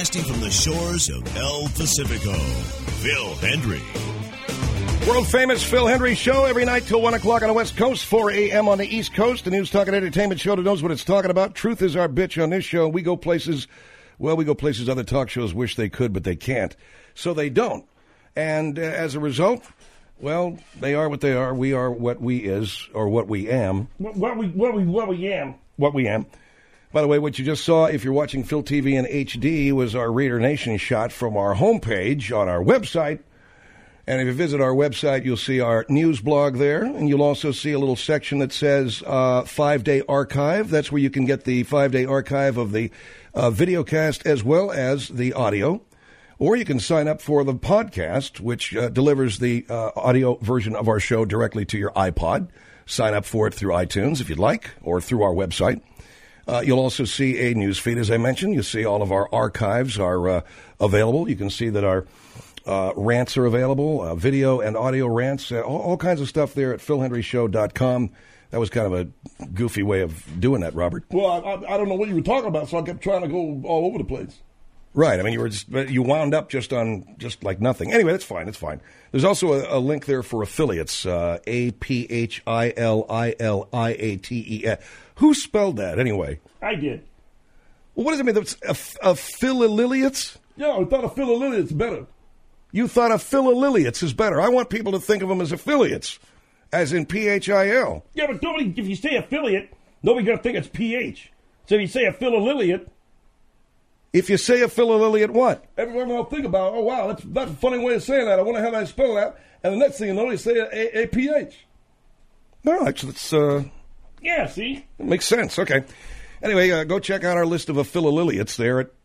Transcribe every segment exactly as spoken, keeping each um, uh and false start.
Broadcasting from the shores of El Pacifico, Phil Hendry. World-famous Phil Hendry Show every night till one o'clock on the West Coast, four a.m. on the East Coast. The news, talk, and entertainment show that knows what it's talking about. Truth is our bitch on this show. We go places, well, we go places other talk shows wish they could, but they can't. So they don't. And uh, as a result, well, they are what they are. We are what we is, or what we am. What, what we what we what we am. What we am. By the way, what you just saw, if you're watching Phil T V in H D, was our Raider Nation shot from our homepage on our website. And if you visit our website, you'll see our news blog there, and you'll also see a little section that says uh, five-day archive. That's where you can get the five-day archive of the uh, video cast as well as the audio. Or you can sign up for the podcast, which uh, delivers the uh, audio version of our show directly to your iPod. Sign up for it through iTunes if you'd like, or through our website. Uh, you'll also see a news feed, as I mentioned. You'll see all of our archives are uh, available. You can see that our uh, rants are available, uh, video and audio rants, uh, all, all kinds of stuff there at phil hendry show dot com. That was kind of a goofy way of doing that, Robert. Well, I, I, I don't know what you were talking about, so I kept trying to go all over the place. Right. I mean, you were just, you wound up just on just like nothing. Anyway, that's fine. That's fine. There's also a, a link there for affiliates, uh, A P H I L I L I A T E S. Who spelled that anyway? I did. Well, what does it mean? That's affiliates? Yeah, I thought affiliates better. You thought affiliates is better. I want people to think of them as affiliates, as in P H I L. Yeah, but nobody, if you say affiliate, nobody going to think it's P H. So if you say affiliate. If you say affiliate, what? Everyone will think about, oh, wow, that's, that's a funny way of saying that. I wonder how they spell that. And the next thing you know, they say a, a P H. No, actually, it's... Uh, yeah, see? It makes sense. Okay. Anyway, uh, go check out our list of affiliates there at,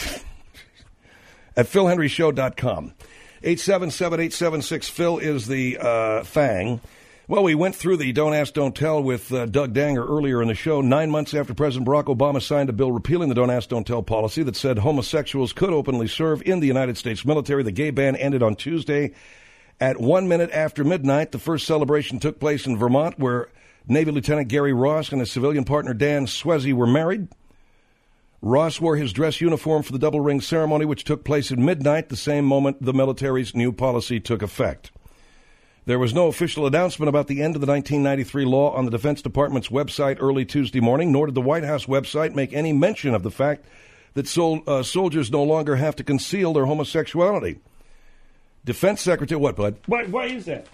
at phil hendry show dot com. eight seven seven, eight seven six, Phil is the uh, Fang. Well, we went through the Don't Ask, Don't Tell with uh, Doug Danger earlier in the show. Nine months after President Barack Obama signed a bill repealing the Don't Ask, Don't Tell policy that said homosexuals could openly serve in the United States military, the gay ban ended on Tuesday at one minute after midnight. The first celebration took place in Vermont, where Navy Lieutenant Gary Ross and his civilian partner Dan Swezey were married. Ross wore his dress uniform for the double ring ceremony, which took place at midnight, the same moment the military's new policy took effect. There was no official announcement about the end of the nineteen ninety-three law on the Defense Department's website early Tuesday morning, nor did the White House website make any mention of the fact that sol- uh, soldiers no longer have to conceal their homosexuality. Defense Secretary, what, bud? Why, why is that?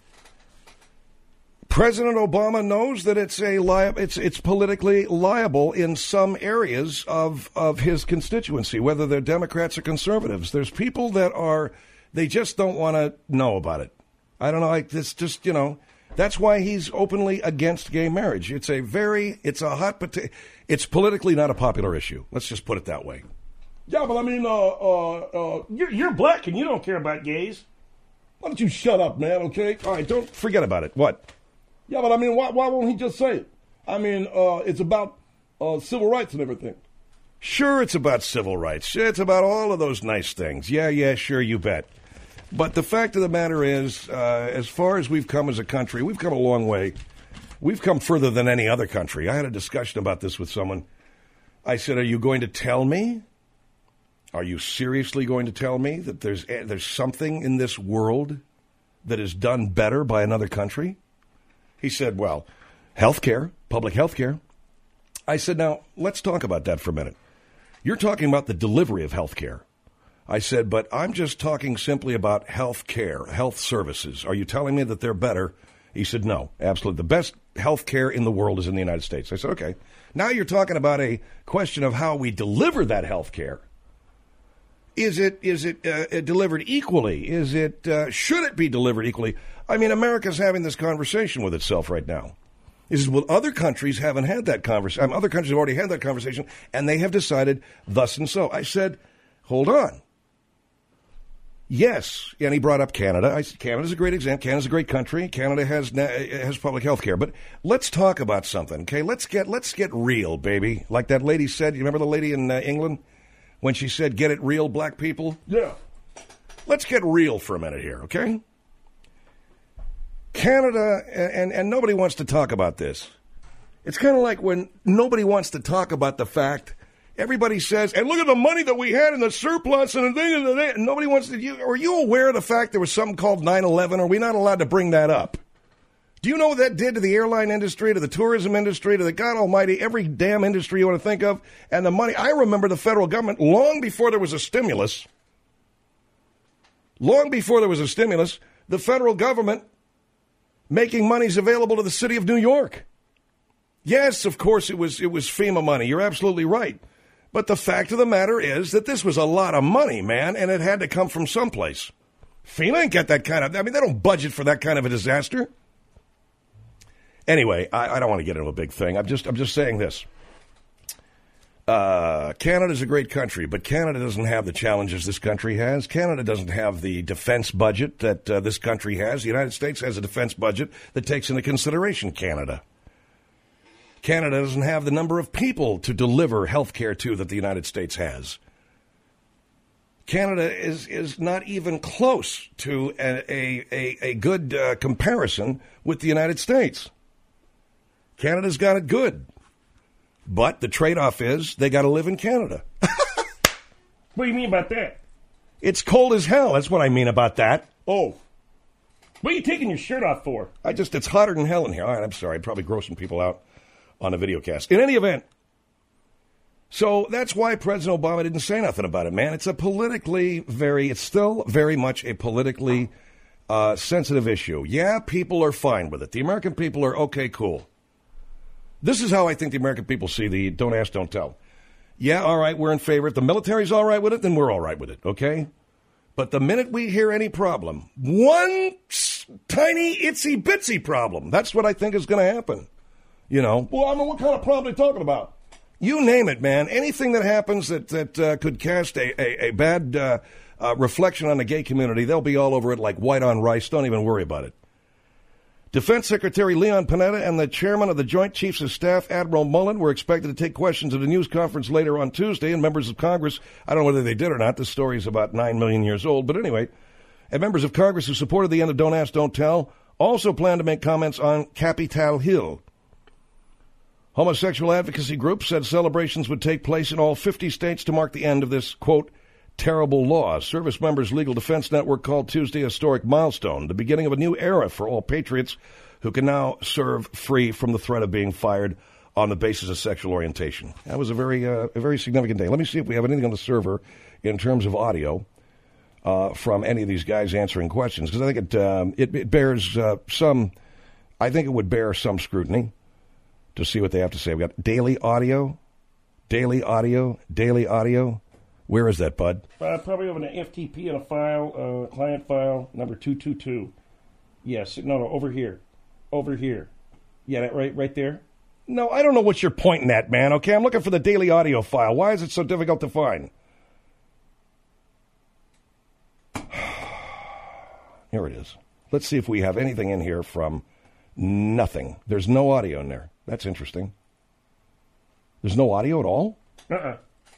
President Obama knows that it's a li- it's it's politically liable in some areas of of his constituency, whether they're Democrats or conservatives. There's people that are, they just don't want to know about it. I don't know, like it's just, you know, that's why he's openly against gay marriage. It's a very, it's a hot potato, it's politically not a popular issue. Let's just put it that way. Yeah, but I mean, uh, uh, uh, you're, you're black and you don't care about gays. Why don't you shut up, man, okay? All right, don't forget about it. What? Yeah, but I mean, why, why won't he just say it? I mean, uh, it's about uh, civil rights and everything. Sure, it's about civil rights. It's about all of those nice things. Yeah, yeah, sure, you bet. But the fact of the matter is, uh, as far as we've come as a country, we've come a long way. We've come further than any other country. I had a discussion about this with someone. I said, are you going to tell me? Are you seriously going to tell me that there's there's something in this world that is done better by another country? He said, well, health care, public health care. I said, now, let's talk about that for a minute. You're talking about the delivery of health care. I said, but I'm just talking simply about health care, health services. Are you telling me that they're better? He said, no, absolutely. The best health care in the world is in the United States. I said, okay. Now you're talking about a question of how we deliver that health care. Is it is it uh, delivered equally? Is it uh, should it be delivered equally? I mean, America's having this conversation with itself right now. Is well, other countries haven't had that conversation. I mean, other countries have already had that conversation, and they have decided thus and so. I said, hold on. Yes, and he brought up Canada. I said, Canada's a great example. Canada's a great country. Canada has has public health care. But let's talk about something, okay? Let's get let's get real, baby. Like that lady said. You remember the lady in uh, England when she said, "Get it real, black people"? Yeah. Let's get real for a minute here, okay? Canada, and and nobody wants to talk about this. It's kind of like when nobody wants to talk about the fact Everybody says, and look at the money that we had in the surplus and the thing and the thing. And nobody wants to. You, are you aware of the fact there was something called nine eleven? Are we not allowed to bring that up? Do you know what that did to the airline industry, to the tourism industry, to the God Almighty, every damn industry you want to think of? And the money. I remember the federal government, long before there was a stimulus, long before there was a stimulus, the federal government making monies available to the city of New York. Yes, of course, it was it was FEMA money. You're absolutely right. But the fact of the matter is that this was a lot of money, man, and it had to come from someplace. FEMA ain't got that kind of, I mean, they don't budget for that kind of a disaster. Anyway, I, I don't want to get into a big thing. I'm just I'm just saying this. Uh, Canada's a great country, but Canada doesn't have the challenges this country has. Canada doesn't have the defense budget that uh, this country has. The United States has a defense budget that takes into consideration Canada. Canada doesn't have the number of people to deliver health care to that the United States has. Canada is, is not even close to a, a, a, a good uh, comparison with the United States. Canada's got it good. But the trade-off is they got to live in Canada. What do you mean about that? It's cold as hell. That's what I mean about that. Oh. What are you taking your shirt off for? I just, it's hotter than hell in here. All right, I'm sorry. I'd probably gross some people out on a video cast. In any event, so that's why President Obama didn't say nothing about it, man. It's a politically very, it's still very much a politically uh, sensitive issue. Yeah, people are fine with it. The American people are, okay, cool. This is how I think the American people see the don't ask, don't tell. Yeah, all right, we're in favor. If the military's all right with it, then we're all right with it, okay? But the minute we hear any problem, one tiny itsy-bitsy problem, that's what I think is going to happen. You know, well, I mean, what kind of problem are they talking about? You name it, man. Anything that happens that that uh, could cast a a, a bad uh, uh, reflection on the gay community, they'll be all over it like white on rice. Don't even worry about it. Defense Secretary Leon Panetta and the chairman of the Joint Chiefs of Staff, Admiral Mullen, were expected to take questions at a news conference later on Tuesday, and members of Congress, I don't know whether they did or not. This story is about nine million years old, but anyway, and members of Congress who supported the end of Don't Ask, Don't Tell also plan to make comments on Capitol Hill. Homosexual advocacy groups said celebrations would take place in all fifty states to mark the end of this, quote, terrible law. Service Members Legal Defense Network called Tuesday a historic milestone, the beginning of a new era for all patriots who can now serve free from the threat of being fired on the basis of sexual orientation. That was a very uh, a very significant day. Let me see if we have anything on the server in terms of audio uh, from any of these guys answering questions, because I think it, um, it, it bears uh, some, I think it would bear some scrutiny to see what they have to say. We got daily audio, daily audio, daily audio. Where is that, bud? Uh, probably over an F T P in a file, uh, client file, number two two two. Yes, no, no, over here. Over here. Yeah, that right right there? No, I don't know what you're pointing at, man, okay? I'm looking for the daily audio file. Why is it so difficult to find? Here it is. Let's see if we have anything in here from nothing. There's no audio in there. That's interesting. There's no audio at all? Uh-uh.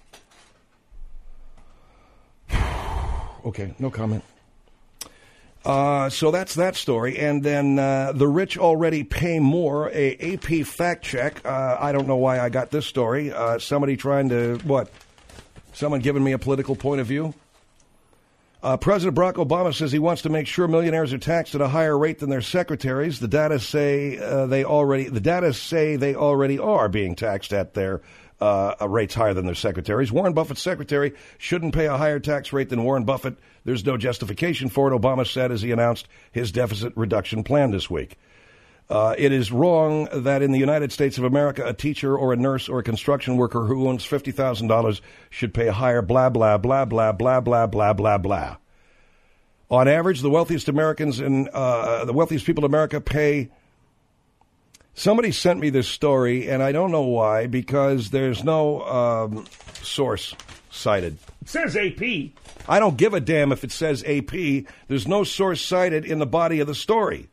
Okay, no comment. Uh, so that's that story. And then uh, the rich already pay more, a A P fact check. Uh, I don't know why I got this story. Uh, somebody trying to, what? Someone giving me a political point of view? Uh, President Barack Obama says he wants to make sure millionaires are taxed at a higher rate than their secretaries. The data say uh, they already, the data say they already are being taxed at their Uh, rates higher than their secretaries. Warren Buffett's secretary shouldn't pay a higher tax rate than Warren Buffett. There's no justification for it, Obama said as he announced his deficit reduction plan this week. Uh, it is wrong that in the United States of America, a teacher or a nurse or a construction worker who owns fifty thousand dollars should pay a higher blah, blah, blah, blah, blah, blah, blah, blah, blah. On average, the wealthiest Americans and uh, the wealthiest people in America pay. Somebody sent me this story, and I don't know why, because there's no um, source cited. It says A P. I don't give a damn if it says A P. There's no source cited in the body of the story.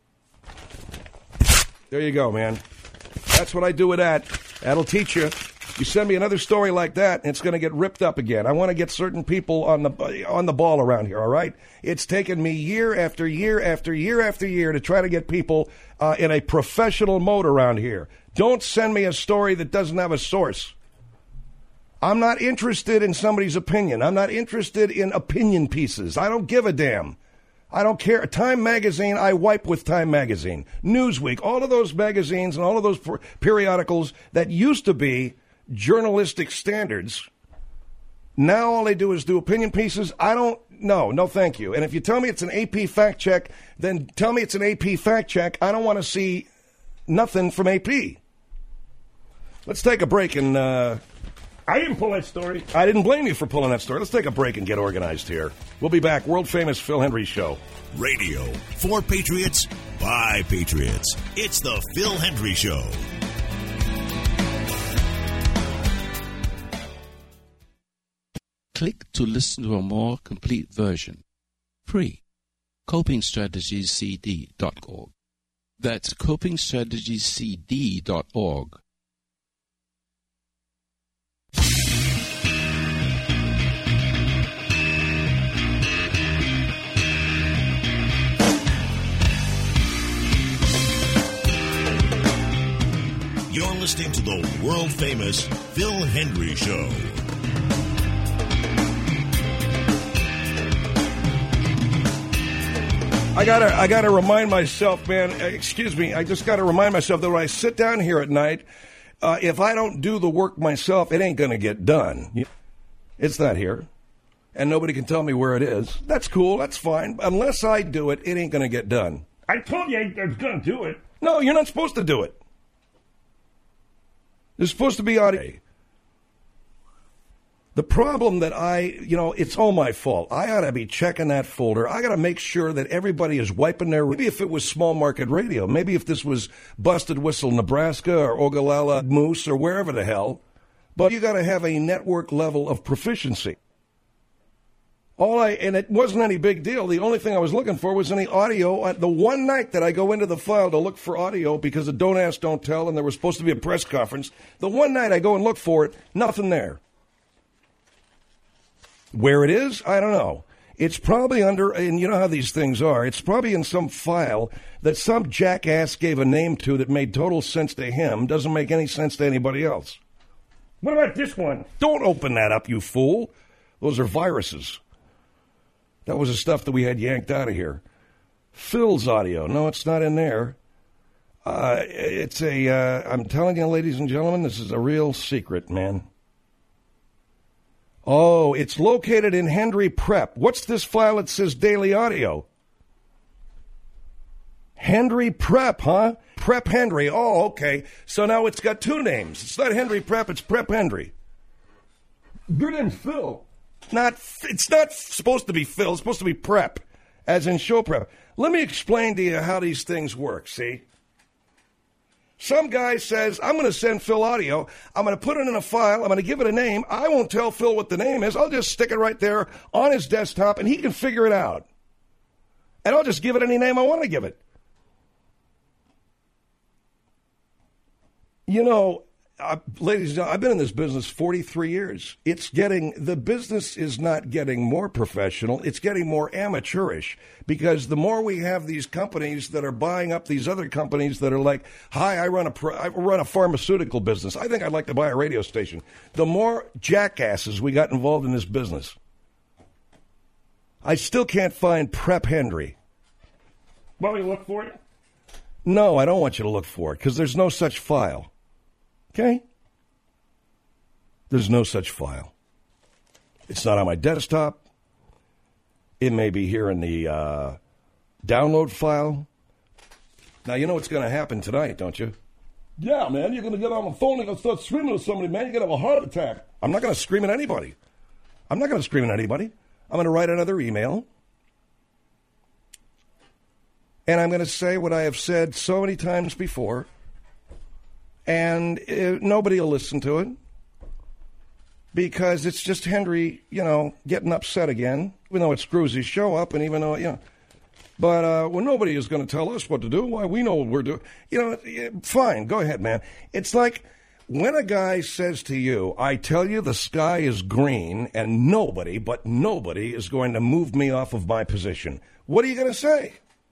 There you go, man. That's what I do with that. That'll teach you. You send me another story like that, and it's going to get ripped up again. I want to get certain people on the on the ball around here, all right? It's taken me year after year after year after year to try to get people uh, in a professional mode around here. Don't send me a story that doesn't have a source. I'm not interested in somebody's opinion. I'm not interested in opinion pieces. I don't give a damn. I don't care. Time Magazine, I wipe with Time Magazine. Newsweek, all of those magazines and all of those per- periodicals that used to be journalistic standards, now all they do is do opinion pieces. I don't, no, no thank you. And if you tell me it's an A P fact check, then tell me it's an A P fact check. I don't want to see nothing from A P. Let's take a break and, uh... I didn't pull that story. I didn't blame you for pulling that story. Let's take a break and get organized here. We'll be back. World-famous Phil Hendrie Show. Radio for Patriots by Patriots. It's the Phil Hendrie Show. Click to listen to a more complete version. Free. coping strategies c d dot org. That's coping strategies c d dot org. You're listening to the world-famous Phil Hendrie Show. I gotta, I gotta remind myself, man. Excuse me. I just gotta remind myself that when I sit down here at night, uh, if I don't do the work myself, it ain't gonna get done. It's not here, and nobody can tell me where it is. That's cool. That's fine. Unless I do it, it ain't gonna get done. I told you I was going to do it. No, you're not supposed to do it. There's supposed to be audio. The problem that I, you know, it's all my fault. I ought to be checking that folder. I got to make sure that everybody is wiping their, maybe if it was small market radio, maybe if this was Busted Whistle, Nebraska, or Ogallala Moose, or wherever the hell, but you got to have a network level of proficiency. All I, and it wasn't any big deal. The only thing I was looking for was any audio. The one night that I go into the file to look for audio because of Don't Ask, Don't Tell, and there was supposed to be a press conference, the one night I go and look for it, nothing there. Where it is, I don't know. It's probably under, and you know how these things are, it's probably in some file that some jackass gave a name to that made total sense to him, doesn't make any sense to anybody else. What about this one? Don't open that up, you fool. Those are viruses. That was the stuff that we had yanked out of here. Phil's audio. No, it's not in there. Uh, it's a, uh, I'm telling you, ladies and gentlemen, this is a real secret, man. Oh, it's located in Hendrie Prep. What's this file that says daily audio? Hendrie Prep, huh? Prep Hendrie. Oh, okay. So now it's got two names. It's not Hendrie Prep, it's Prep Hendrie. Your name's Phil. Not, it's not supposed to be Phil. It's supposed to be Prep, as in show prep. Let me explain to you how these things work, see? Some guy says, I'm going to send Phil audio. I'm going to put it in a file. I'm going to give it a name. I won't tell Phil what the name is. I'll just stick it right there on his desktop, and he can figure it out. And I'll just give it any name I want to give it. You know, Uh, ladies and gentlemen, I've been in this business forty-three years. It's getting, the business is not getting more professional. It's getting more amateurish because the more we have these companies that are buying up these other companies that are like, hi, I run a, I run a pharmaceutical business. I think I'd like to buy a radio station. The more jackasses we got involved in this business. I still can't find Prep Hendrie. Want me to look for it? No, I don't want you to look for it because there's no such file. Okay? There's no such file. It's not on my desktop. It may be here in the uh, download file. Now, you know what's going to happen tonight, don't you? Yeah, man. You're going to get on the phone and going to start screaming at somebody, man. You're going to have a heart attack. I'm not going to scream at anybody. I'm not going to scream at anybody. I'm going to write another email. And I'm going to say what I have said so many times before. And uh, nobody will listen to it because it's just Hendrie, you know, getting upset again, even though it screws his show up and even though, you know. But uh, well, nobody is going to tell us what to do. Why? We know what we're doing. You know, fine, go ahead, man. It's like When a guy says to you, I tell you the sky is green and nobody, but nobody is going to move me off of my position, what are you going to say?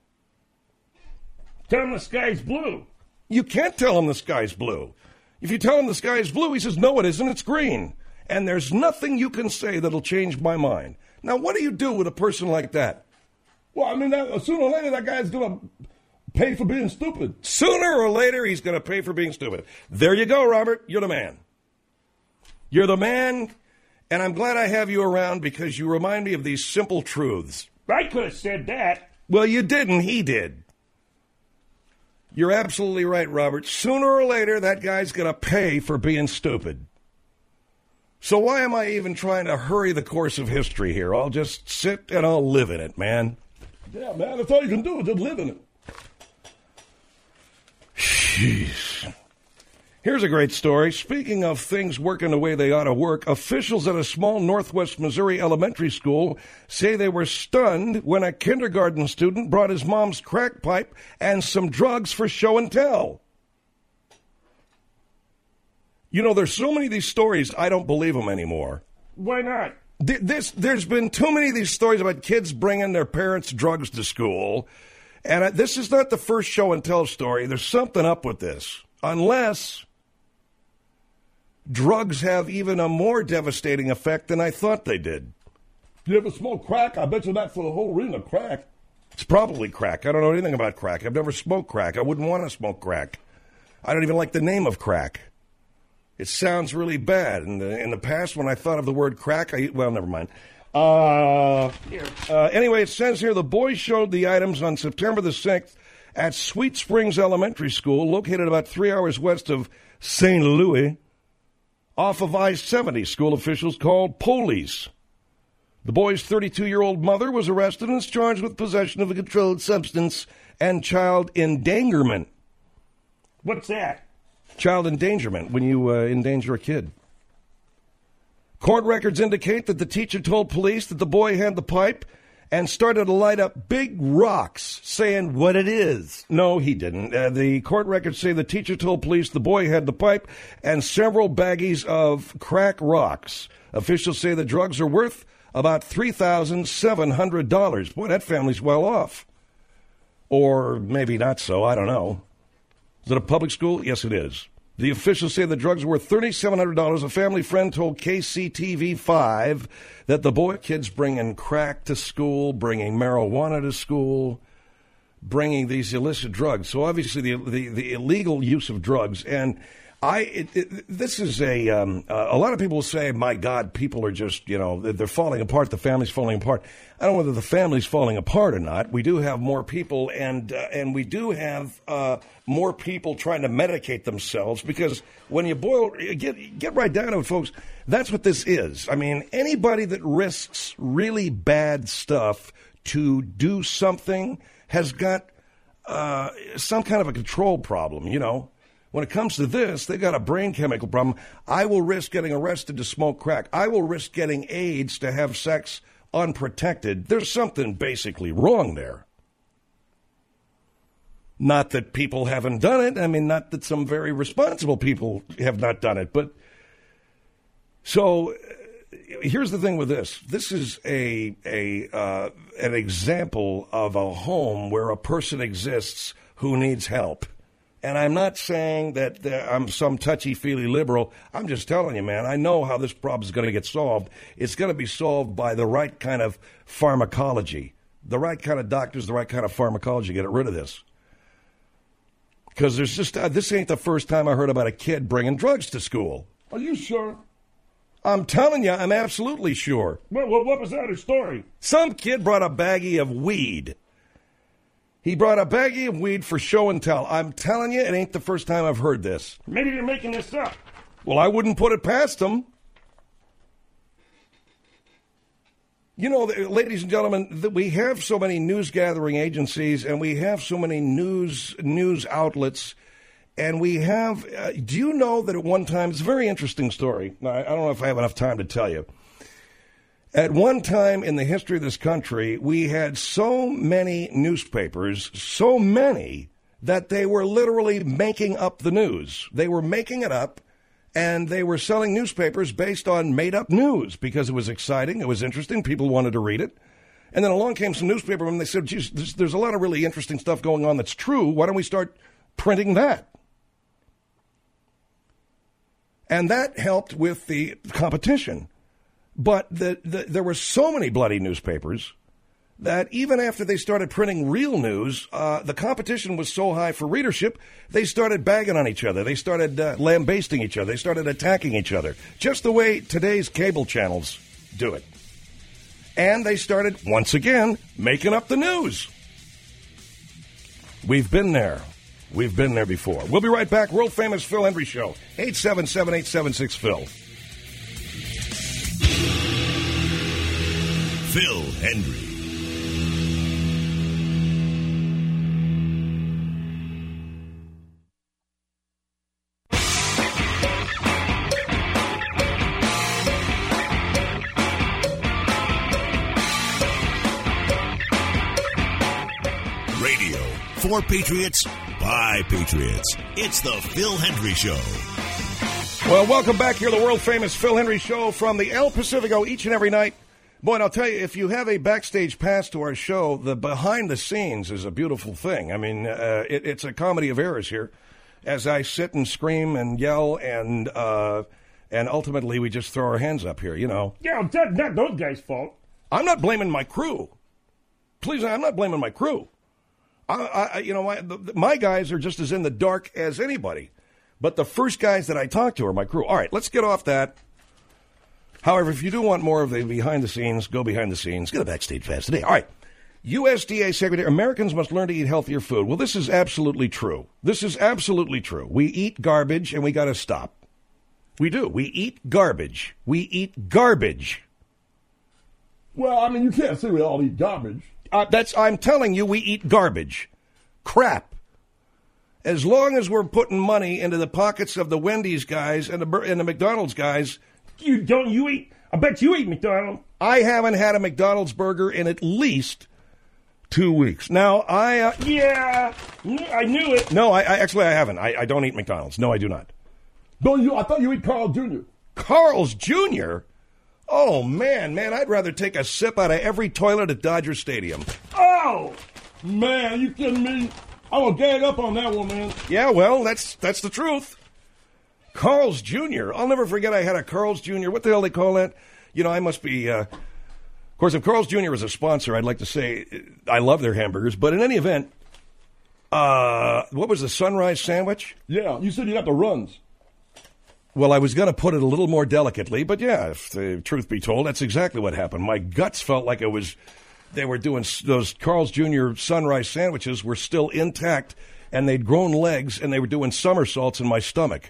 Tell him the sky's blue. You can't tell him the sky's blue. If you tell him the sky's blue, he says, no, it isn't, it's green. And there's nothing you can say that'll change my mind. Now, what do you do with a person like that? Well, I mean, that, sooner or later, that guy's going to pay for being stupid. Sooner or later, he's going to pay for being stupid. There you go, Robert. You're the man. You're the man, and I'm glad I have you around because you remind me of these simple truths. I could have said that. Well, you didn't. He did. You're absolutely right, Robert. Sooner or later, that guy's going to pay for being stupid. So why am I even trying to hurry the course of history here? I'll just sit and I'll live in it, man. Yeah, man, that's all you can do is just live in it. Jeez. Here's a great story. Speaking of things working the way they ought to work, officials at a small Northwest Missouri elementary school say they were stunned when a kindergarten student brought his mom's crack pipe and some drugs for show and tell. You know, there's so many of these stories, I don't believe them anymore. Why not? This, there's been too many of these stories about kids bringing their parents' drugs to school. And this is not the first show and tell story. There's something up with this. Unless drugs have even a more devastating effect than I thought they did. You ever smoke crack? I bet you that's for the whole ring of crack. It's probably crack. I don't know anything about crack. I've never smoked crack. I wouldn't want to smoke crack. I don't even like the name of crack. It sounds really bad. In the, in the past, when I thought of the word crack, I, well, never mind. Uh, uh, anyway, it says here the boys showed the items on September the sixth at Sweet Springs Elementary School, located about three hours west of Saint Louis, off of I seventy, school officials called police. The boy's thirty-two-year-old mother was arrested and is charged with possession of a controlled substance and child endangerment. What's that? Child endangerment, when you uh, endanger a kid. Court records indicate that the teacher told police that the boy had the pipe and started to light up big rocks, saying what it is. No, he didn't. Uh, the court records say the teacher told police the boy had the pipe and several baggies of crack rocks. Officials say the drugs are worth about three thousand seven hundred dollars. Boy, that family's well off. Or maybe not so, I don't know. Is it a public school? Yes, it is. The officials say the drugs were worth three thousand seven hundred dollars. A family friend told K C T V five that the boy kids bringing crack to school, bringing marijuana to school, bringing these illicit drugs. So obviously the the, the illegal use of drugs. And I it, it, this is a um, uh, a lot of people say, my God, people are just, you know, they're falling apart. The family's falling apart. I don't know whether the family's falling apart or not. We do have more people, and uh, and we do have uh, more people trying to medicate themselves, because when you boil, get get right down to it, folks, that's what this is. I mean, anybody that risks really bad stuff to do something has got uh, some kind of a control problem, you know. When it comes to this, they got a brain chemical problem. I will risk getting arrested to smoke crack. I will risk getting AIDS to have sex unprotected. There's something basically wrong there. Not that people haven't done it. I mean, not that some very responsible people have not done it. But so here's the thing with this. This is a a uh, an example of a home where a person exists who needs help. And I'm not saying that uh, I'm some touchy-feely liberal. I'm just telling you, man, I know how this problem is going to get solved. It's going to be solved by the right kind of pharmacology, the right kind of doctors, the right kind of pharmacology. Get rid of this. Because there's just, uh, this ain't the first time I heard about a kid bringing drugs to school. Are you sure? I'm telling you, I'm absolutely sure. What, what, what was that a story? Some kid brought a baggie of weed. He brought a baggie of weed for show and tell. I'm telling you, it ain't the first time I've heard this. Maybe you're making this up. Well, I wouldn't put it past him. You know, ladies and gentlemen, we have so many news gathering agencies, and we have so many news news outlets, and we have, uh, do you know that at one time, it's a very interesting story. I, I don't know if I have enough time to tell you. At one time in the history of this country, we had so many newspapers, so many, that they were literally making up the news. They were making it up, And they were selling newspapers based on made-up news because it was exciting, it was interesting, people wanted to read it. And then along came some newspapermen and they said, geez, there's, there's a lot of really interesting stuff going on that's true. Why don't we start printing that? And that helped with the competition. But the, the, there were so many bloody newspapers that even after they started printing real news, uh, the competition was so high for readership, they started bagging on each other. They started uh, lambasting each other. They started attacking each other, just the way today's cable channels do it. And they started, once again, making up the news. We've been there. We've been there before. We'll be right back. World-famous Phil Hendry Show. eight seven seven, eight seven six, Phil. Phil Hendry. Radio for Patriots by Patriots. It's the Phil Hendry Show. Well, welcome back here to the world-famous Phil Hendry Show from the El Pacifico each and every night. Boy, and I'll tell you, if you have a backstage pass to our show, the behind-the-scenes is a beautiful thing. I mean, uh, it, it's a comedy of errors here. As I sit and scream and yell, and uh, and ultimately we just throw our hands up here, you know. Yeah, that's not those guys' fault. I'm not blaming my crew. Please, I'm not blaming my crew. I, I you know, my, the, my guys are just as in the dark as anybody. But the first guys that I talk to are my crew. All right, let's get off that. However, if you do want more of the behind-the-scenes, go behind the scenes. Get a backstage pass today. All right. U S D A Secretary, Americans must learn to eat healthier food. Well, this is absolutely true. This is absolutely true. We eat garbage, and we got to stop. We do. We eat garbage. We eat garbage. Well, I mean, you can't say we all eat garbage. Uh, that's. I'm telling you, we eat garbage. Crap. As long as we're putting money into the pockets of the Wendy's guys and the, and the McDonald's guys... You don't you eat? I bet you eat McDonald's. I haven't had a McDonald's burger in at least two weeks. Now, I... Uh, yeah, I knew it. No, I, I actually I haven't. I, I don't eat McDonald's. No, I do not. Don't you? I thought you eat Carl Junior Carl's Junior? Oh, man, man, I'd rather take a sip out of every toilet at Dodger Stadium. Oh, man, you kidding me? I'm going to gang up on that one, man. Yeah, well, that's that's the truth. Carl's Junior I'll never forget I had a Carl's Junior What the hell they call that? You know, I must be... Uh, of course, if Carl's Junior is a sponsor, I'd like to say I love their hamburgers. But in any event, uh, what was the sunrise sandwich? Yeah, you said you got the runs. Well, I was going to put it a little more delicately, but yeah, if the truth be told, that's exactly what happened. My guts felt like it was... They were doing... Those Carl's Junior sunrise sandwiches were still intact, and they'd grown legs, and they were doing somersaults in my stomach.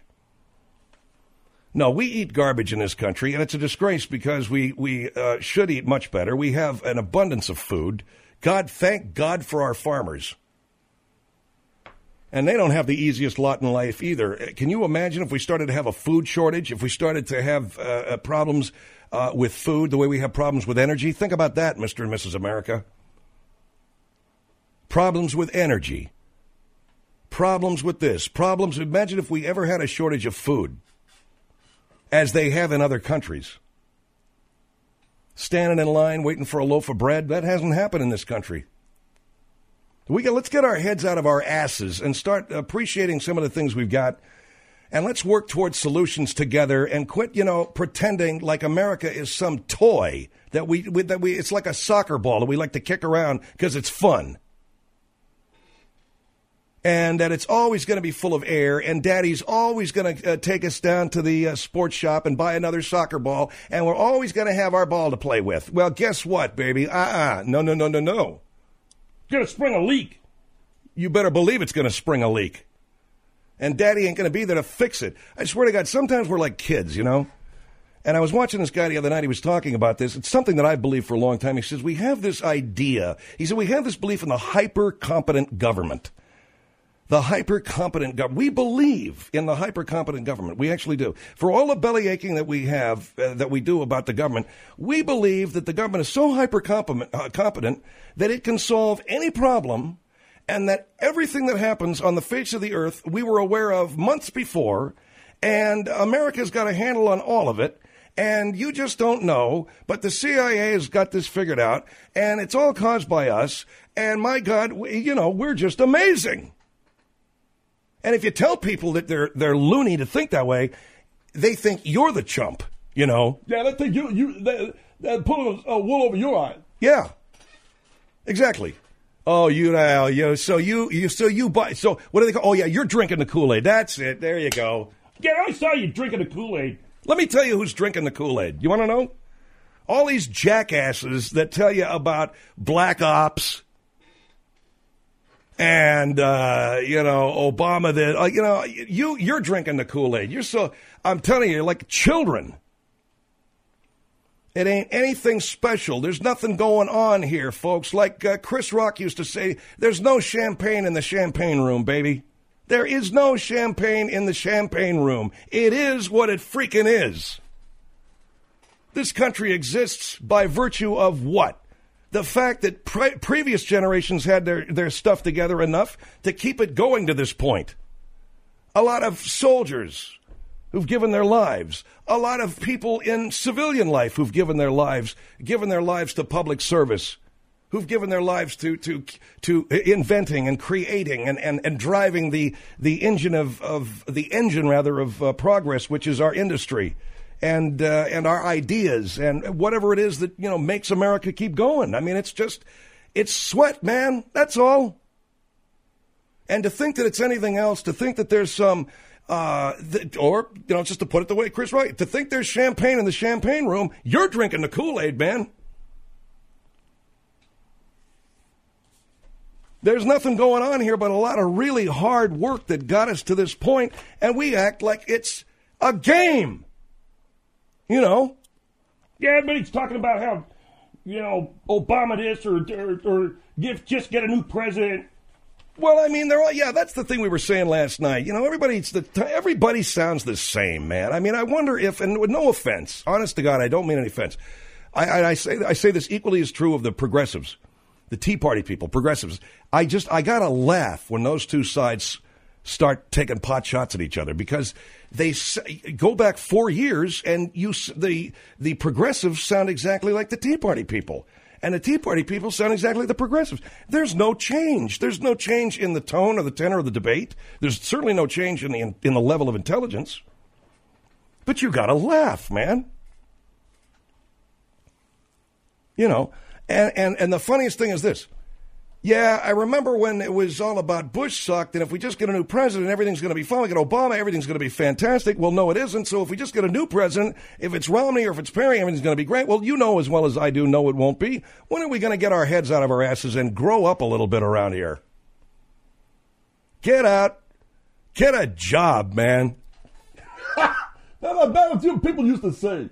No, we eat garbage in this country, and it's a disgrace because we, we uh, should eat much better. We have an abundance of food. God, thank God for our farmers. And they don't have the easiest lot in life either. Can you imagine if we started to have a food shortage, if we started to have uh, problems uh, with food the way we have problems with energy? Think about that, Mister and Missus America. Problems with energy. Problems with this. Problems. Imagine if we ever had a shortage of food, as they have in other countries. Standing in line, waiting for a loaf of bread, that hasn't happened in this country. We got, let's get our heads out of our asses and start appreciating some of the things we've got, and let's work towards solutions together and quit, you know, pretending like America is some toy that we, we that we it's like a soccer ball that we like to kick around because it's fun. And that it's always going to be full of air, and Daddy's always going to uh, take us down to the uh, sports shop and buy another soccer ball, and we're always going to have our ball to play with. Well, guess what, baby? Uh-uh. No, no, no, no, no. It's going to spring a leak. You better believe it's going to spring a leak. And Daddy ain't going to be there to fix it. I swear to God, sometimes we're like kids, you know? And I was watching this guy the other night. He was talking about this. It's something that I've believed for a long time. He says, we have this idea. He said, we have this belief in the hyper-competent government. The hyper-competent government. We believe in the hyper-competent government. We actually do. For all the belly aching that we have, uh, that we do about the government, we believe that the government is so hyper-competent uh, competent that it can solve any problem, and that everything that happens on the face of the earth we were aware of months before, And America's got a handle on all of it. And you just don't know, but the C I A has got this figured out, and it's all caused by us. And my God, we, you know, we're just amazing. And if you tell people that they're they're loony to think that way, they think you're the chump, you know. Yeah, they think you you they, they're pulling a wool over your eye. Yeah, exactly. Oh, you know, you so you you so you buy so what do they call? Oh yeah, you're drinking the Kool-Aid. That's it. There you go. Yeah, I saw you drinking the Kool-Aid. Let me tell you who's drinking the Kool-Aid. You want to know? All these jackasses that tell you about black ops and, uh, you know, Obama, that, uh, you know, you, you're drinking the Kool-Aid. You're so, I'm telling you, like children. It ain't anything special. There's nothing going on here, folks. Like uh, Chris Rock used to say, there's no champagne in the champagne room, baby. There is no champagne in the champagne room. It is what it freaking is. This country exists by virtue of what? The fact that pre- previous generations had their, their stuff together enough to keep it going to this point. A lot of soldiers who've given their lives. A lot of people in civilian life who've given their lives, given their lives to public service. Who've given their lives to to to inventing and creating and, and, and driving the the engine of, of the engine rather of uh, progress, which is our industry, and uh, and our ideas and whatever it is that you know makes America keep going. I mean, it's just it's sweat, man. That's all. And to think that it's anything else, to think that there's some, uh, th- or you know, just to put it the way Chris Wright, to think there's champagne in the champagne room, you're drinking the Kool-Aid, man. There's nothing going on here but a lot of really hard work that got us to this point, and we act like it's a game. You know? Yeah, everybody's talking about how, you know, Obama this or or, or give, just get a new president. Well, I mean, they're all, yeah, that's the thing we were saying last night. You know, everybody's the, everybody sounds the same, man. I mean, I wonder if, and with no offense, honest to God, I don't mean any offense. I, I, I say I say this equally is true of the progressives. The Tea Party people, progressives. I just, I got to laugh when those two sides start taking pot shots at each other because they go back four years and you, the, the progressives sound exactly like the Tea Party people. And the Tea Party people sound exactly like the progressives. There's no change. There's no change in the tone or the tenor of the debate. There's certainly no change in the, in the level of intelligence. But you got to laugh, man. You know. And, and and the funniest thing is this. Yeah, I remember when it was all about Bush sucked, and if we just get a new president, everything's going to be fine. We get Obama, everything's going to be fantastic. Well, no, it isn't. So if we just get a new president, if it's Romney or if it's Perry, everything's going to be great. Well, you know as well as I do, no, it won't be. When are we going to get our heads out of our asses and grow up a little bit around here? Get out. Get a job, man. That's what you people used to say.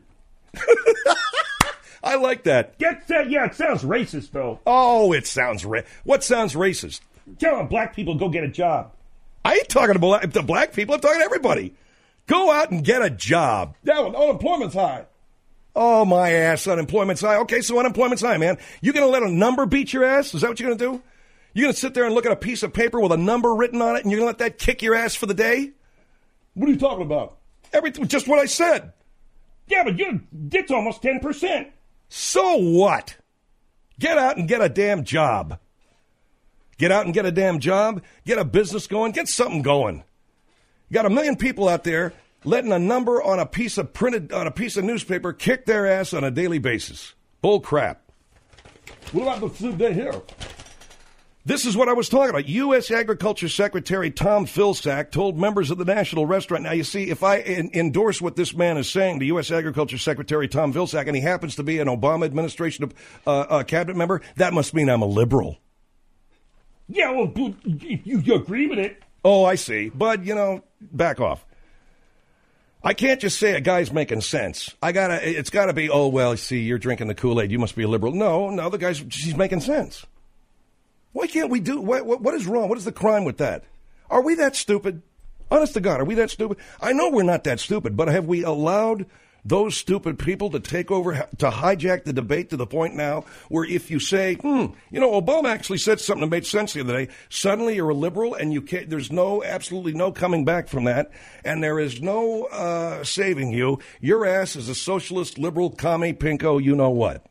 I like that. Get that, yeah, it sounds racist, though. Oh, it sounds ra- What sounds racist? Telling black people go get a job. I ain't talking to black, to black people. I'm talking to everybody. Go out and get a job. Yeah, well, unemployment's high. Oh, my ass, unemployment's high. Okay, so unemployment's high, man. You going to let a number beat your ass? Is that what you're going to do? You're going to sit there and look at a piece of paper with a number written on it, and you're going to let that kick your ass for the day? What are you talking about? Everything, just what I said. Yeah, but you it's almost ten percent. So what? Get out and get a damn job. Get out and get a damn job. Get a business going. Get something going. You got a million people out there letting a number on a piece of printed on a piece of newspaper kick their ass on a daily basis. Bull crap. What about the food they hear? This is what I was talking about. U S. Agriculture Secretary Tom Vilsack told members of the National Restaurant. Now, you see, if I in- endorse what this man is saying, the U S. Agriculture Secretary Tom Vilsack, and he happens to be an Obama administration uh, uh, cabinet member, that must mean I'm a liberal. Yeah, well, if you, you agree with it. Oh, I see. But, you know, back off. I can't just say a guy's making sense. I gotta, it's got to be, oh, well, see, you're drinking the Kool-Aid. You must be a liberal. No, no, the guy's, he's making sense. Why can't we do, what, what, what is wrong? What is the crime with that? Are we that stupid? Honest to God, are we that stupid? I know we're not that stupid, but have we allowed those stupid people to take over, to hijack the debate to the point now where if you say, hmm, you know, Obama actually said something that made sense the other day, suddenly you're a liberal and you can't, there's no, absolutely no coming back from that, and there is no uh, saving you. Your ass is a socialist, liberal, commie, pinko, you know what.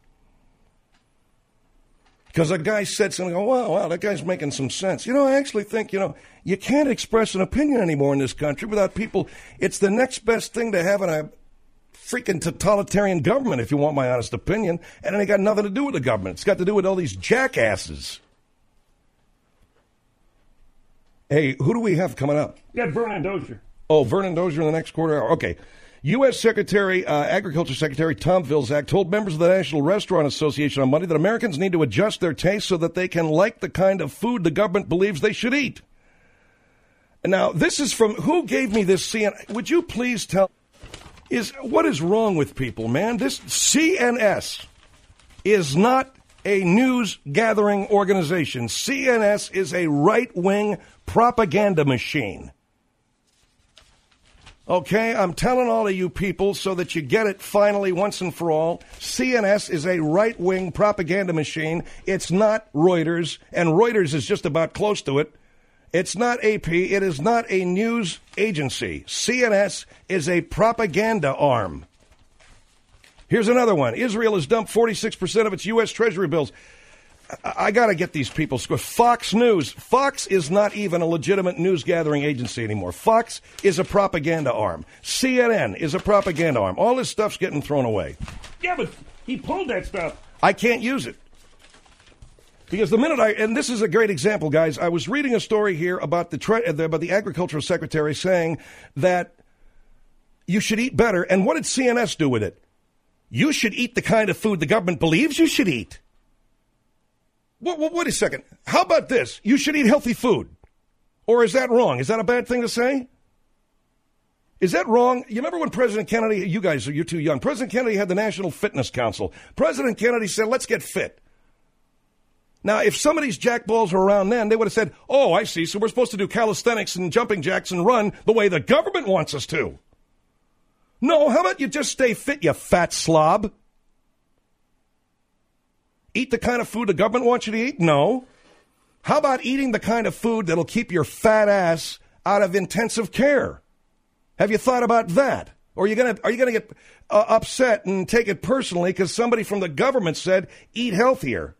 Because a guy said something, oh, wow, wow, that guy's making some sense. You know, I actually think, you know, you can't express an opinion anymore in this country without people. It's the next best thing to having a freaking totalitarian government, if you want my honest opinion. And it ain't got nothing to do with the government. It's got to do with all these jackasses. Hey, who do we have coming up? You got Vernon Dozier. Oh, Vernon Dozier in the next quarter hour. Okay. U S. Secretary, uh, Agriculture Secretary Tom Vilsack told members of the National Restaurant Association on Monday that Americans need to adjust their taste so that they can like the kind of food the government believes they should eat. Now, this is from, who gave me this C N S? Would you please tell, is, what is wrong with people, man? This C N S is not a news gathering organization. C N S is a right-wing propaganda machine. Okay, I'm telling all of you people so that you get it finally once and for all. C N S is a right-wing propaganda machine. It's not Reuters, and Reuters is just about close to it. It's not A P. It is not a news agency. C N S is a propaganda arm. Here's another one. Israel has dumped forty-six percent of its U S. Treasury bills. I, I got to get these people scored. Fox News. Fox is not even a legitimate news gathering agency anymore. Fox is a propaganda arm. C N N is a propaganda arm. All this stuff's getting thrown away. Yeah, but he pulled that stuff. I can't use it. Because the minute I, and this is a great example, guys, I was reading a story here about the, tre- about the agricultural secretary saying that you should eat better. And what did C N S do with it? You should eat the kind of food the government believes you should eat. Wait, wait a second. How about this? You should eat healthy food. Or is that wrong? Is that a bad thing to say? Is that wrong? You remember when President Kennedy, you guys, you're too young, President Kennedy had the National Fitness Council. President Kennedy said, let's get fit. Now, if some of these jackballs were around then, they would have said, oh, I see, so we're supposed to do calisthenics and jumping jacks and run the way the government wants us to. No, how about you just stay fit, you fat slob? Eat the kind of food the government wants you to eat? No. How about eating the kind of food that'll keep your fat ass out of intensive care? Have you thought about that? Or are you gonna are you gonna get uh, upset and take it personally because somebody from the government said eat healthier?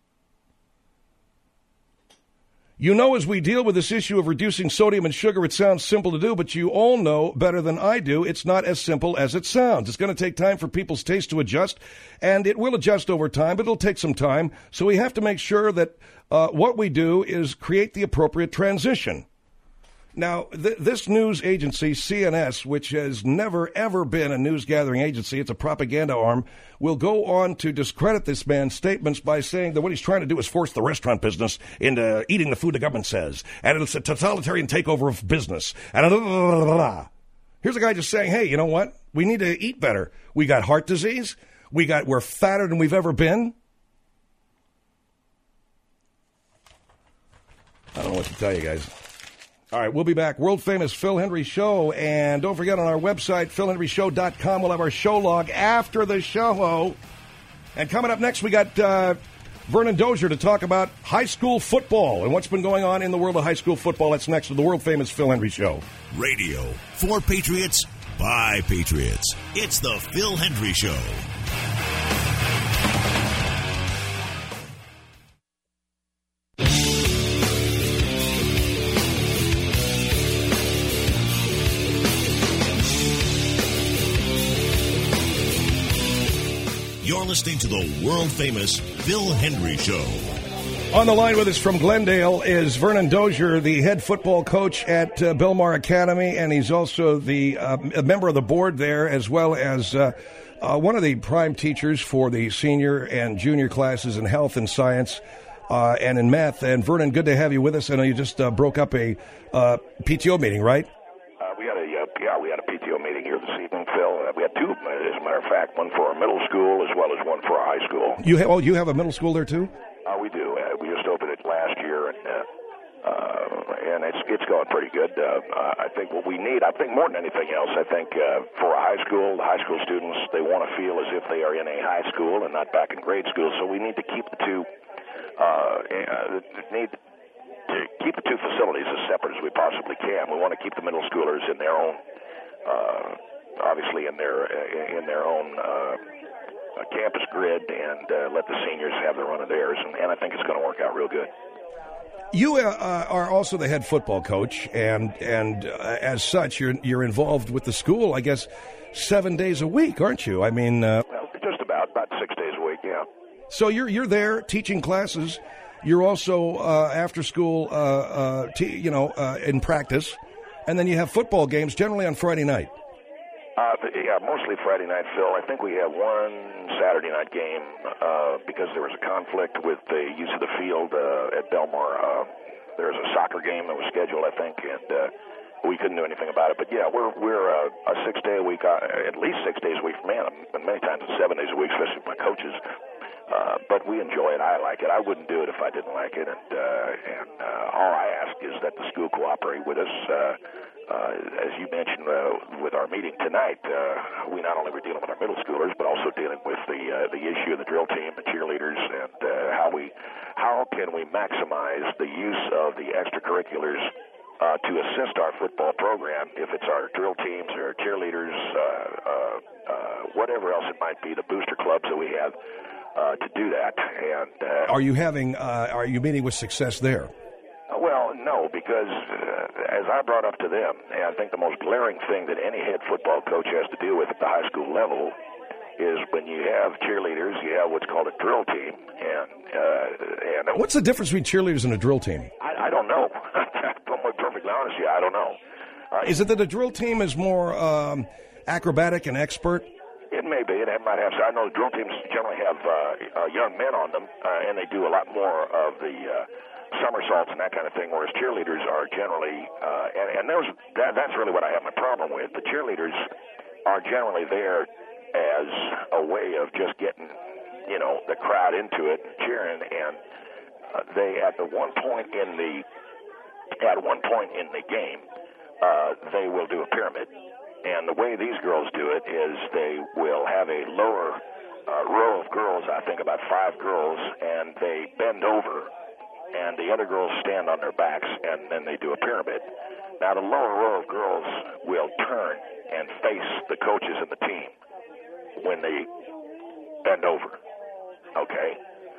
You know, as we deal with this issue of reducing sodium and sugar, it sounds simple to do, but you all know better than I do it's not as simple as it sounds. It's going to take time for people's taste to adjust, and it will adjust over time, but it'll take some time. So we have to make sure that uh, what we do is create the appropriate transition. Now, th- this news agency, C N S, which has never, ever been a news gathering agency, it's a propaganda arm, will go on to discredit this man's statements by saying that what he's trying to do is force the restaurant business into eating the food the government says. And it's a totalitarian takeover of business. And blah, blah, blah, blah. Here's a guy just saying, hey, you know what? We need to eat better. We got heart disease. We got, we're fatter than we've ever been. I don't know what to tell you guys. All right, we'll be back. World-famous Phil Hendrie Show. And don't forget, on our website, phil hendrie show dot com, we'll have our show log after the show. And coming up next, we got uh, Vernon Dozier to talk about high school football and what's been going on in the world of high school football. That's next to the world-famous Phil Hendrie Show. Radio for Patriots, by Patriots. It's the Phil Hendrie Show. You're listening to the world-famous Phil Hendrie Show. On the line with us from Glendale is Vernon Dozier, the head football coach at uh, Belmar Academy, and he's also the uh, a member of the board there, as well as uh, uh, one of the prime teachers for the senior and junior classes in health and science uh, and in math. And Vernon, good to have you with us. I know you just uh, broke up a uh, P T O meeting, right? Uh, we had a uh, yeah, we had a P T O meeting here this evening, Phil. Uh, we had two, as a matter of fact, one for our middle school as well as one for our high school. You have, oh, you have a middle school there too? Uh, we do. Uh, we just opened it last year, and uh, uh, and it's it's going pretty good. Uh, uh, I think what we need, I think more than anything else, I think uh, for a high school, the high school students, they want to feel as if they are in a high school and not back in grade school. So we need to keep the two, uh, uh, need to keep the two facilities as separate as we possibly can. We want to keep the middle schoolers in their own, uh, obviously in their in their own uh, campus grid, and uh, let the seniors have the run of theirs. And, and I think it's going to work out real good. You uh, are also the head football coach, and and uh, as such, you're you're involved with the school, I guess, seven days a week, aren't you? I mean, uh, well, just about about six days a week, yeah. So you're you're there teaching classes. You're also uh, after school, uh, uh, t- you know, uh, in practice, and then you have football games generally on Friday night. Uh, yeah, mostly Friday night, Phil. I think we have one Saturday night game uh, because there was a conflict with the use of the field uh, at Belmar. Uh, there was a soccer game that was scheduled, I think, and uh, we couldn't do anything about it. But yeah, we're we're uh, a six day a week, uh, at least six days a week, man, and many times it's seven days a week, especially with my coaches. Uh, but we enjoy it. I like it. I wouldn't do it if I didn't like it. And uh, and uh, all I ask is that the school cooperate with us. Uh, uh, as you mentioned uh, with our meeting tonight, uh, we not only were dealing with our middle schoolers, but also dealing with the uh, the issue of the drill team, the cheerleaders, and uh, how we how can we maximize the use of the extracurriculars uh, to assist our football program. If it's our drill teams or cheerleaders, uh, uh, uh, whatever else it might be, the booster clubs that we have. Uh, to do that, and uh, are you having? Uh, are you meeting with success there? Well, no, because uh, as I brought up to them, and I think the most glaring thing that any head football coach has to deal with at the high school level is when you have cheerleaders, you have what's called a drill team, and uh, and what's the difference between cheerleaders and a drill team? I, I don't know. To be perfectly honest with you, I don't know. Uh, is it that a drill team is more um, acrobatic and expert? It may be. It might have. I know the drill teams generally have uh, uh, young men on them, uh, and they do a lot more of the uh, somersaults and that kind of thing, whereas cheerleaders are generally, uh, and, and there's, that, that's really what I have my problem with. The cheerleaders are generally there as a way of just getting, you know, the crowd into it, cheering, and uh, they, at the one point in the, at one point in the game, uh, they will do a pyramid. And the way these girls do it is they will have a lower uh, row of girls, I think about five girls, and they bend over, and the other girls stand on their backs, and then they do a pyramid. Now, the lower row of girls will turn and face the coaches and the team when they bend over, okay?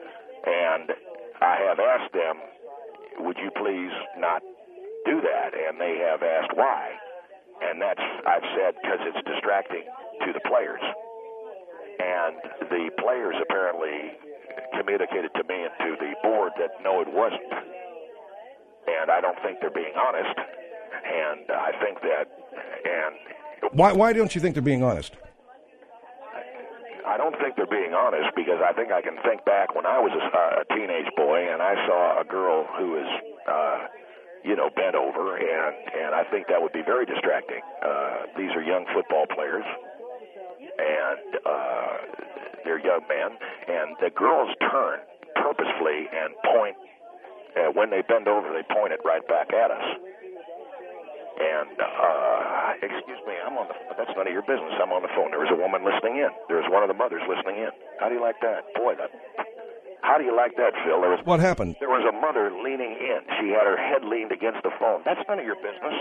And I have asked them, would you please not do that? And they have asked why. And that's, I've said, because it's distracting to the players. And the players apparently communicated to me and to the board that no, it wasn't. And I don't think they're being honest. And I think that, and... Why, why don't you think they're being honest? I don't think they're being honest because I think I can think back when I was a, a teenage boy and I saw a girl who was... Uh, you know, bent over, and, and I think that would be very distracting. Uh, these are young football players, and uh, they're young men, and the girls turn purposefully and point, uh, when they bend over, they point it right back at us. And, uh, excuse me, I'm on the, that's none of your business. I'm on the phone. There was a woman listening in. There was one of the mothers listening in. How do you like that? Boy, that... How do you like that, Phil? There was, what happened? There was a mother leaning in. She had her head leaned against the phone. That's none of your business.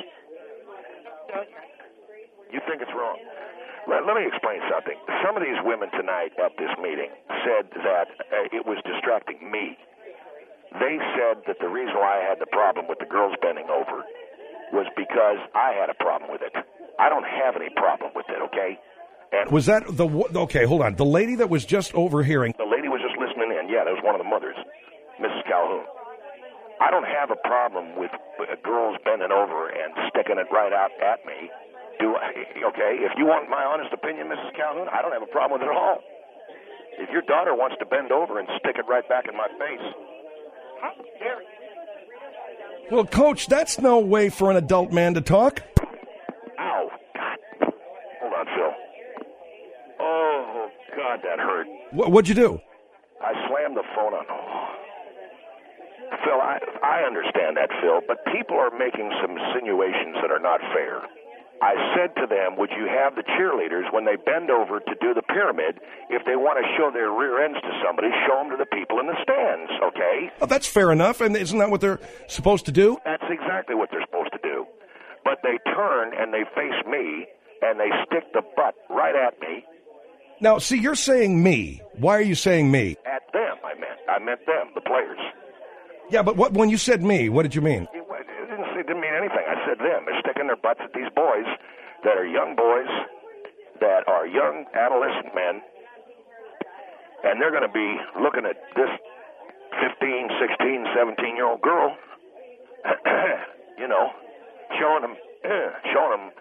You think it's wrong. Let, let me explain something. Some of these women tonight at this meeting said that uh, it was distracting me. They said that the reason why I had the problem with the girls bending over was because I had a problem with it. I don't have any problem with it, okay? And was that the... Okay, hold on. The lady that was just overhearing... The lady was just listening in. Yeah, that was one of the mothers, Missus Calhoun. I don't have a problem with girls bending over and sticking it right out at me. Do I, okay, if you want my honest opinion, Missus Calhoun, I don't have a problem with it at all. If your daughter wants to bend over and stick it right back in my face, how dare you? Well, Coach, that's no way for an adult man to talk. Ow, God. Hold on, Phil. Oh, God, that hurt. What, what'd you do? I slammed the phone on. Oh. Phil, I, I understand that, Phil, but people are making some insinuations that are not fair. I said to them, would you have the cheerleaders, when they bend over to do the pyramid, if they want to show their rear ends to somebody, show them to the people in the stands, okay? Oh, that's fair enough, and isn't that what they're supposed to do? That's exactly what they're supposed to do. But they turn and they face me, and they stick the butt right at me. Now, see, you're saying me. Why are you saying me? At them, I meant. I meant them, the players. Yeah, but what, when you said me, what did you mean? It, it, didn't, it didn't mean anything. I said them. They're sticking their butts at these boys that are young boys, that are young adolescent men, and they're going to be looking at this fifteen, sixteen, seventeen-year-old girl, you know, showing them, showing them.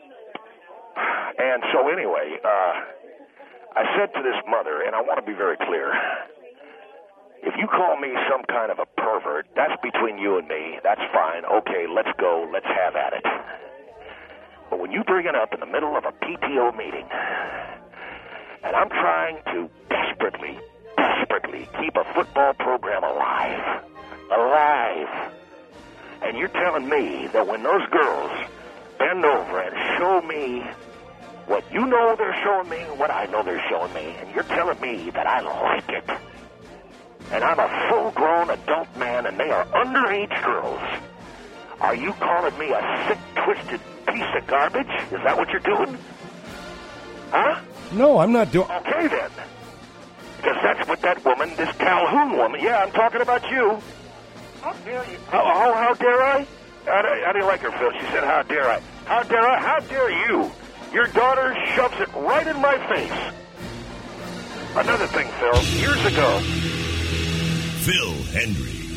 And so anyway, uh, I said to this mother, and I want to be very clear, if you call me some kind of a pervert, that's between you and me. That's fine. Okay, let's go. Let's have at it. But when you bring it up in the middle of a P T O meeting, and I'm trying to desperately, desperately keep a football program alive, alive, and you're telling me that when those girls bend over and show me what you know they're showing me, what I know they're showing me, and you're telling me that I like it, and I'm a full-grown adult man, and they are underage girls, are you calling me a sick, twisted piece of garbage? Is that what you're doing? Huh? No, I'm not doing... Okay, then. Because that's what that woman, this Calhoun woman... Yeah, I'm talking about you. How dare you? How, how, how dare I? I, I didn't like her, Phil. She said, how dare I? How dare I? How dare you? Your daughter shoves it right in my face. Another thing, Phil, years ago... Phil Hendrie.